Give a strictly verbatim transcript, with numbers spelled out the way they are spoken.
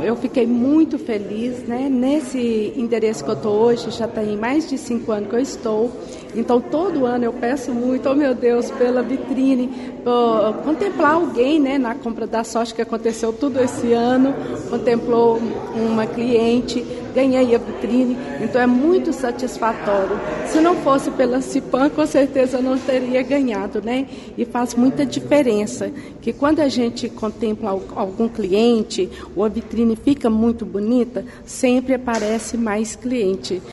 eu fiquei muito feliz, né? Nesse endereço que eu estou hoje, já tem mais de cinco anos que eu estou. Então, todo ano eu peço muito, oh meu Deus, pela vitrine, por contemplar alguém, né, na compra da sorte, que aconteceu tudo esse ano, contemplou uma cliente, ganhei a vitrine, então é muito satisfatório. Se não fosse pela Cipan, com certeza eu não teria ganhado, né? E faz muita diferença, que quando a gente contempla algum cliente, ou a vitrine fica muito bonita, sempre aparece mais cliente.